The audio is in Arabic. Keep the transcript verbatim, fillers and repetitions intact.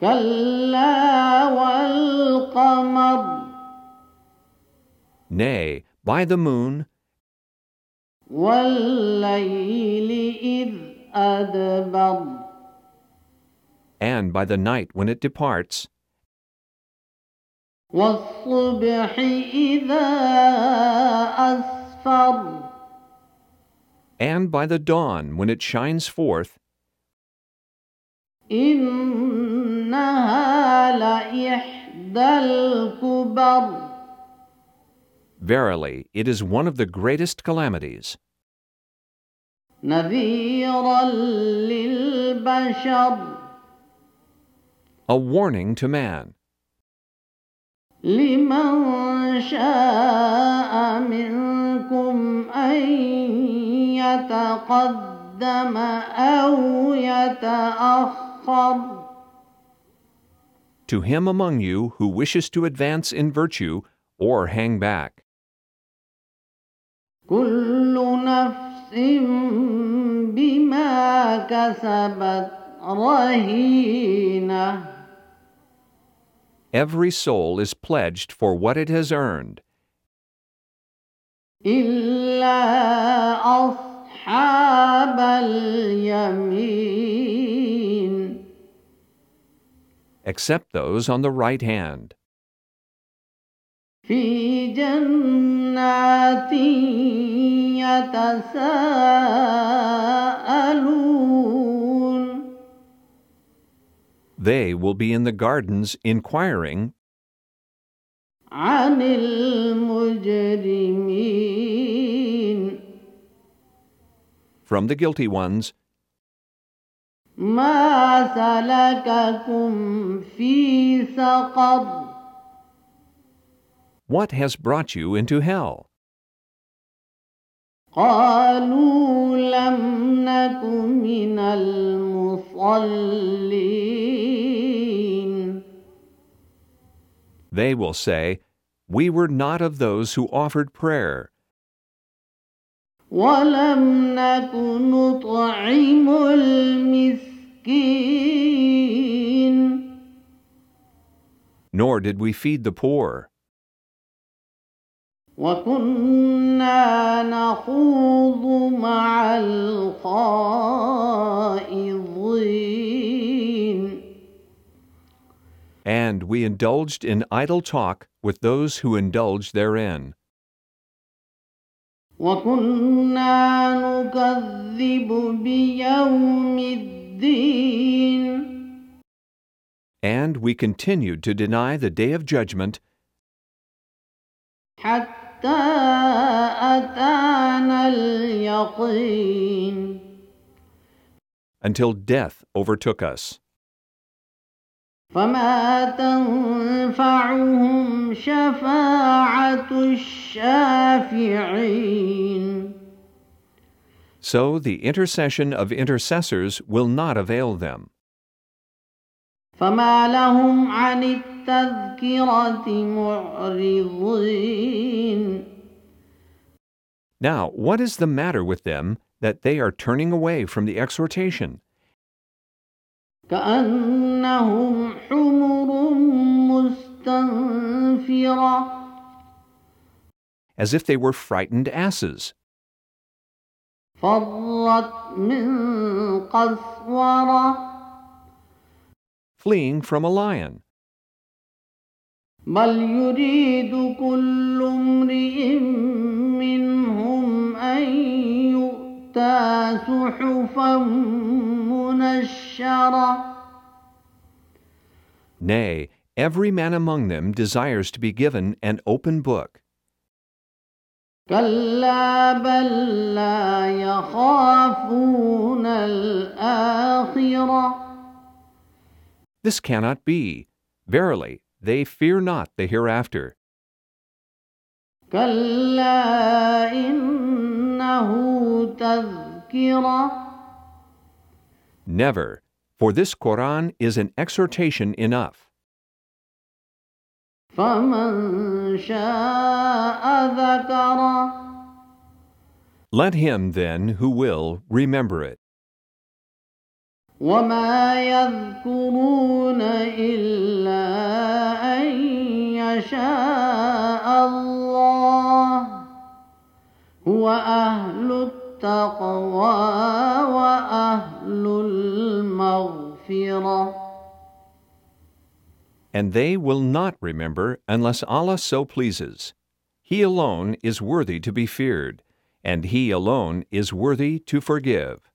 كلا والقمر Nay, by the moon, والليل إذ أدبر and by the night when it departs, والصبح إذا أسفر and by the dawn when it shines forth, إنها لإحدى الكبر verily, it is one of the greatest calamities, نذيرا للبشر a warning to man, لمن شاء منكم أن يتقدم أو يتأخر to him among you who wishes to advance in virtue or hang back. كل نفس بما كسبت رهينة Every soul is pledged for what it has earned, إلا أصحاب اليمين except those on the right hand, في جنات يتساءلون They will be in the gardens inquiring عن المجرمين from the guilty ones, ما سلككم في سقر What has brought you into hell? قالوا لم نك من المصلين They will say, We were not of those who offered prayer, ولم نك نطعم المسكين nor did we feed the poor, وكنا نخوض مع الخائضين and we indulged in idle talk with those who indulge therein, وكنا نكذب بيوم الدين and we continued to deny the day of judgment حتى أتانا اليقين until death overtook us. فما تنفعهم شفاعة الشافعين So the intercession of intercessors will not avail them. فما لهم عن التذكرة معرضين Now, what is the matter with them that they are turning away from the exhortation, كأنهم حمر مستنفرة as if they were frightened asses, فرت من قسورة fleeing from a lion? بل يريد كل امرئ منهم أن يؤتى صحفا منشرة Nay, every man among them desires to be given an open book. كلا بل لا يخافون الآخرة This cannot be. Verily, they fear not the hereafter. كلا إنه تذكرة Never, for this Quran is an exhortation enough. فمن شاء ذكره Let him, then, who will, remember it. وما يذكرون وأهل التقوى وأهل المغفرة. And they will not remember unless Allah so pleases. He alone is worthy to be feared, and He alone is worthy to forgive.